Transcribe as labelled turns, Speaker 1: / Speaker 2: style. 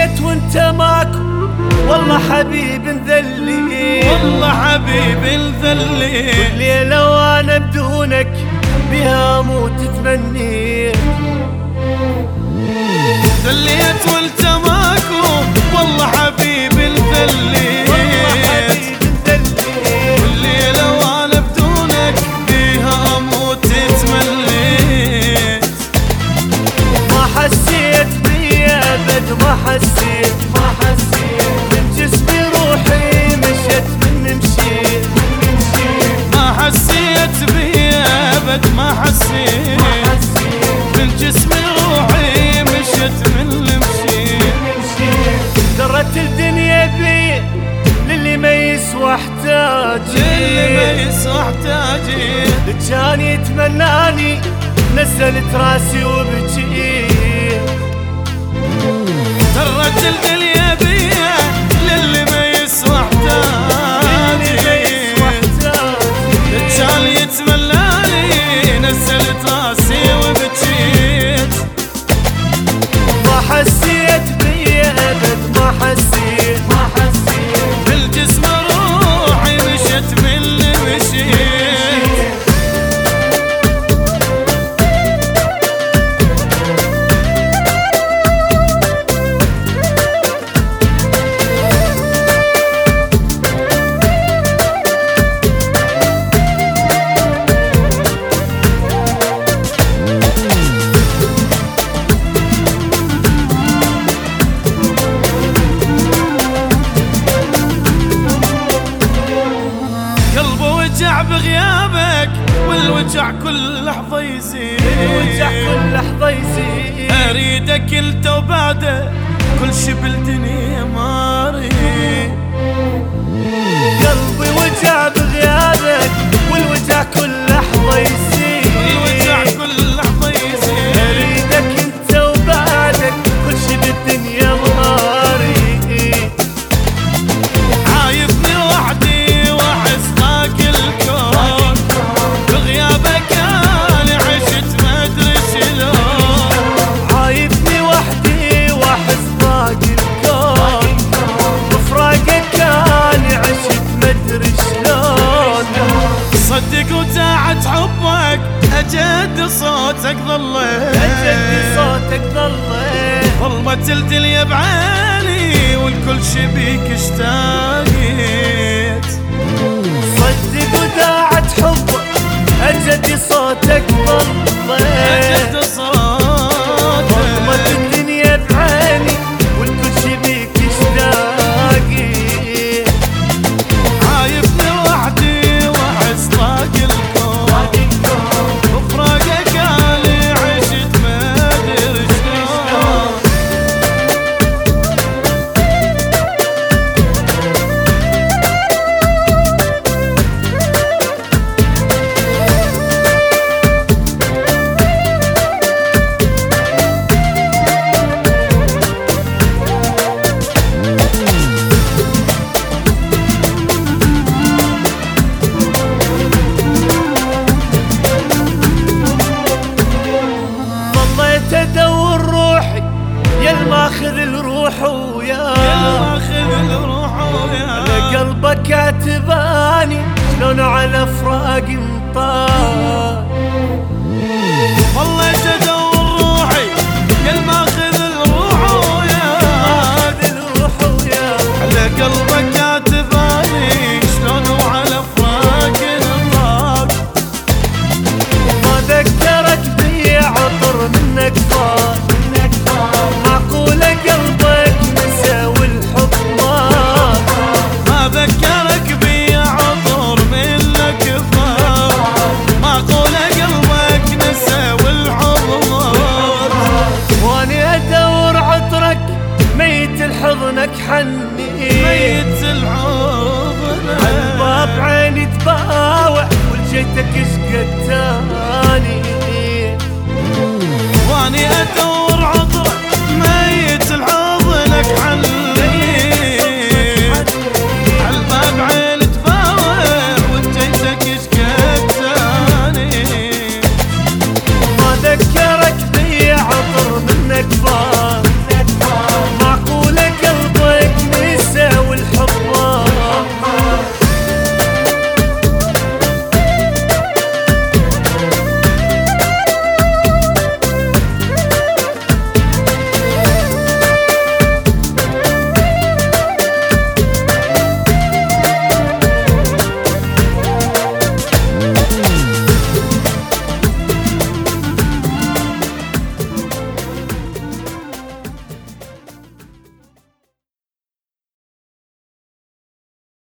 Speaker 1: ظليت وانت ماكو والله حبيب نذلي،
Speaker 2: والله حبيب نذلي،
Speaker 1: والليلة وانا بدونك بها اموت تمني.
Speaker 2: ذليت وانت ماكو والله حبيب نذلي، والليلة وانا بدونك بها اموت تمنيت.
Speaker 1: ما حسيت بي ابد ما حسيت من جسمي روحي مشت من مشيت.
Speaker 2: ما حسيت بي ابد ما حسيت من جسمي روحي مشت من مشيت.
Speaker 1: درت الدنيا بي للي ما يسوى احتاجي،
Speaker 2: للي ما يسوى احتاجي،
Speaker 1: كان يتمناني نزلت راسي وبجيت.
Speaker 2: درت الدنيا بيا للي ما يسوى احتاجي، كان يتمناني نزلت راسي وبجيت.
Speaker 1: ما حسيت بي ابد ما حسيت
Speaker 2: بالجسم روحي مشت من اللي مشيت. الوجع بغيابك والوجع كل لحظة يزيد،
Speaker 1: الوجع كل لحظة يزيد.
Speaker 2: أريدك انت وبعده كل شي بالدنيا ما أريد.
Speaker 1: قلبي وجع بغيابك والوجع كل لحظة يزيد،
Speaker 2: الوجع كل لحظة يزيد.
Speaker 1: أريدك انت وبعدك كل شي بالدنيا ما أريد.
Speaker 2: عايفني وحدي وأحس ضاق الكون، بغيابك أنا عشت ما أدري شلون.
Speaker 1: عايفني وحدي وأحس ضاق الكون، بفراقك أنا عشت ما أدري شلون.
Speaker 2: صدق وتاعت حبك أجد صوتك ظليت،
Speaker 1: أجد صوتك ظليت.
Speaker 2: ظلمت الدنيا بعيني والكل شي بيك اشتاقيت.
Speaker 1: صدق وداعت حبك أجد صوتك ظليت،
Speaker 2: أجد صوتك.
Speaker 1: ظلمت الدنيا بعيني والكل شي بيك اشتاقي.
Speaker 2: عايفني وحدي وأحس ضاق الكون، بفراقك أنا عشت ما أدري شلون.
Speaker 1: ظليت ادور روحي يا الماخذ الروح وياه،
Speaker 2: خذ الروح وياه.
Speaker 1: قلبك عتباني شلون على فراق انطاه.